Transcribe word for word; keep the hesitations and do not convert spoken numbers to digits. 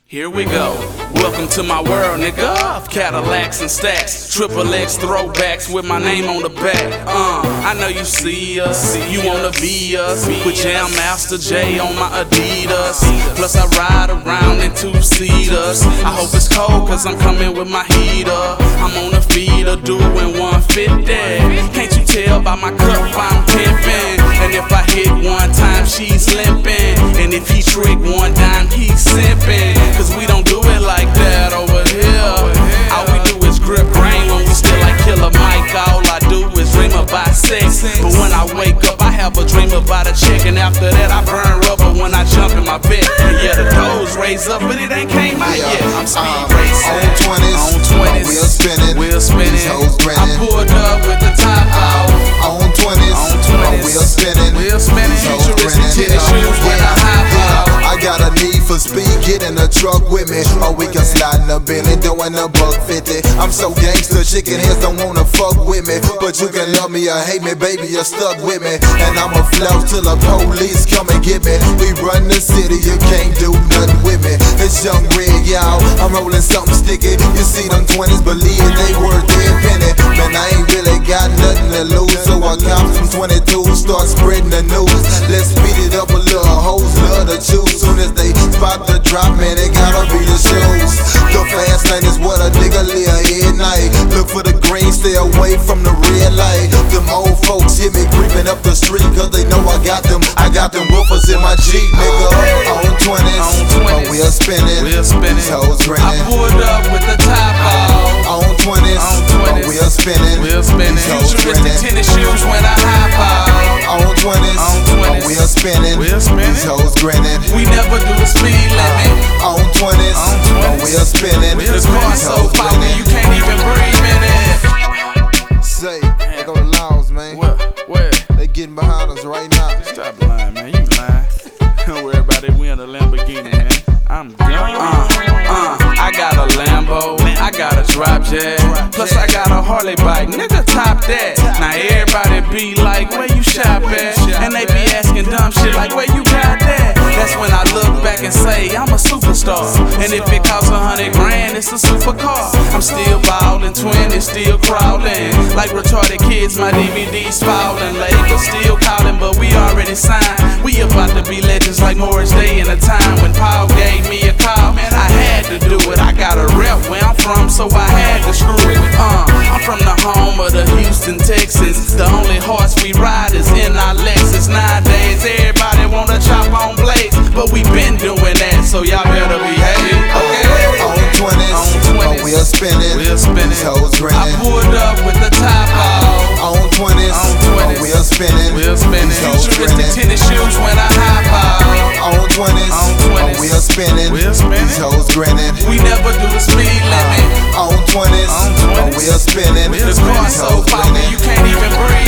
Here we go. Welcome to my world, nigga. Of Cadillacs and stacks, triple X throwbacks with my name on the back. Uh, I know you see us, you wanna be us. With Jam Master Jay on my Adidas. Plus I ride around in two-seaters. I hope it's cold cause I'm coming with my heater. I'm on a feeder doing one fifty. Can't you tell by my cup I'm pimping? And if I hit one time, she's limping. And if he trick one dime, he's simping. Cause we don't do it like that over here. All we do is grip grain when we still like Killer Mike. All I do is dream about sex. But when I wake up, I have a dream about a chick. And after that, I burn rubber when I jump in my bed. And yeah, the doors raise up, but it ain't came out yet. I'm speed uh, racing. On twenties, on twenties, wheels spinning, wheels spinning. I pulled up with the top out. On twenties, on twenties, wheels spinning, wheels spinning. Futuristic tennis shoes when I hop out. I got a need for speed, get in the truck with me. Or we can slide in the Bentley, doing a buck fifty. I'm so gangster, chicken heads don't wanna fuck with me. But you can love me or hate me, baby, you're stuck with me. And I'ma flout till the police come and get me. We run the city, you can't do nothing with me. It's Young Red, y'all, I'm rolling something sticky. You see them twenties, believe they worth their penny. Man, I ain't really got nothing to lose, so I cop some twenty-twos, start spreading the news. Let's speed it up a little, hoes love to choose. Soon as they spot the drop, man, they gotta be the shoes. The fast lane is what a nigga live at night. Look for the green, stay away from the red light. Them old folks hear me creeping up the street, cause they know I got them. I got them woofers in my Jeep, nigga. On twenties, on wheels spinning, wheels spinning, toes grinning. I pulled up with the top out. On twenties, on wheels spinning, wheels spinning. Futuristic tennis shoes when I hop out. On twenties, on wheels spinning, wheels spinning, toes grinning. We never do the speed limit. On twenties, on wheels spinning, this car so foggy you can't even breathe in it. Say, they go to Laos, man. What? Where? They getting behind us right now. Stop lying, man. You lying. Don't worry about it. We in a Lamborghini, man. I'm gone. Uh, uh, I got a Lambo, I got a drop jet, plus I got a Harley bike, nigga top that. Now everybody be like, where you shop at? And they be asking dumb shit like, where you got that? That's when I look back and say, I'm a superstar. And if it costs a hundred grand, it's a supercar. I'm still ballin', twenty, still crawling. Like retarded kids, my D V Ds falling. Labels still calling, but we already signed. We about to be legends like Morris Day in a time when Paul gave me a call. Man, I had to do it. I got a rep where I'm from, so I had to screw it. Uh, I'm from the home of the Houston Texans. The only horse we ride is in our Lexus. Nowadays, everybody wanna chop on blades, but we been doing that, so y'all better behave. Okay. On twenties, on wheels spinning, wheels spinning, toes grinning. I pulled up with the top out. On twenties, on wheels spinning, wheels spinning. Futuristic tennis shoes when I hop out. On twenties, on wheels spinning, wheels spinning, toes grinning. We never do the speed limit. On twenties, on wheels spinning, this car so foggy you can't even breathe.